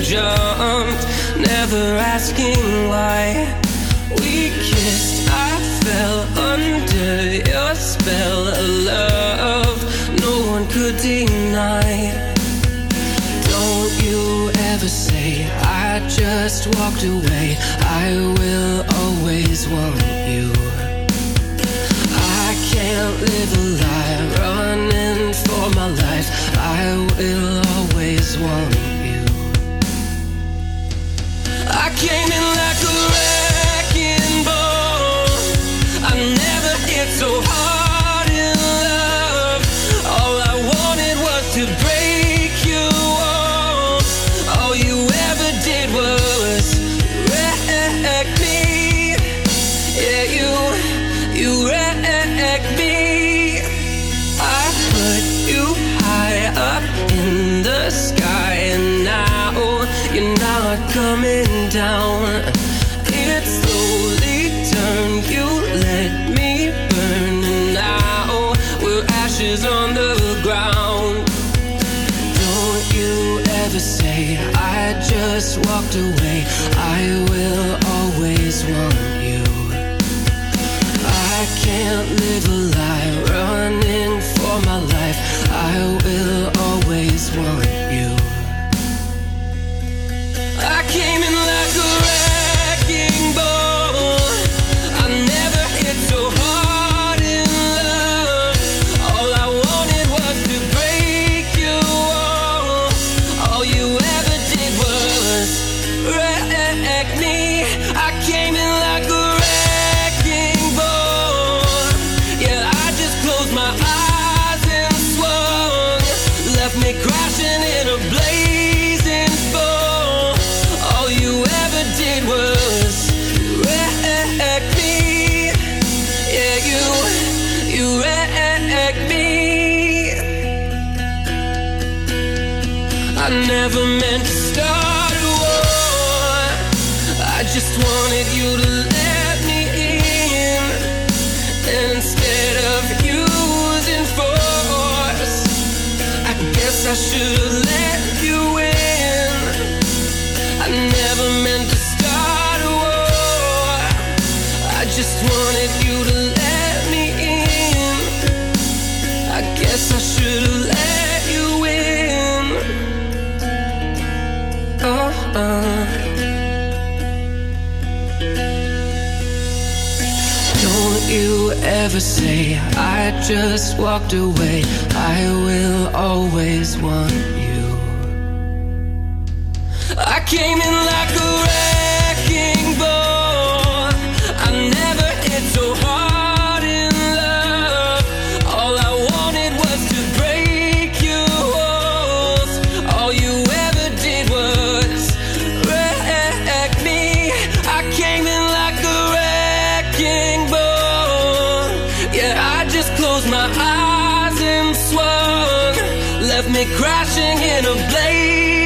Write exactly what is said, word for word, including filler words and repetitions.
jumped, never asking why. We kissed, I fell under your spell of love, no one could deny. Don't you ever say I just walked away. I will always want you. I can't live a lie, running for my life. I will always want you. I came in like a wrecking ball. I never hit so hard in love. All I wanted was to break you off. All you ever did was wreck me. Yeah, you, you wrecked me. I put you high up in the sky, and now you're not coming down. It slowly turned, you let me burn, and now we're ashes on the ground. Don't you ever say I just walked away. I will always want you. I can't live a lie, running for my life. I will always want you. I came in like a wrecking ball. I never hit so hard in love. All I wanted was to break you off. All you ever did was wreck me. I came in like a wrecking ball. Yeah, I just closed my eyes and swung, left me crashing in a blazing fall. All you ever did was wreck me. Yeah, you, you wrecked me. I never meant to start a war. I just wanted you to let me in, and instead of using force, I guess I should've let you in. I never meant to start a war. I just wanted you to let me in. I guess I should've let you in. Oh, uh. Don't you ever say I just walked away. I will always want you. I came in like a wrecking ball. I never hit so hard in love. All I wanted was to break you off. All you ever did was wreck me. I came in like a wrecking ball. Yeah, I just closed my eyes and swung, left me crashing in a blaze.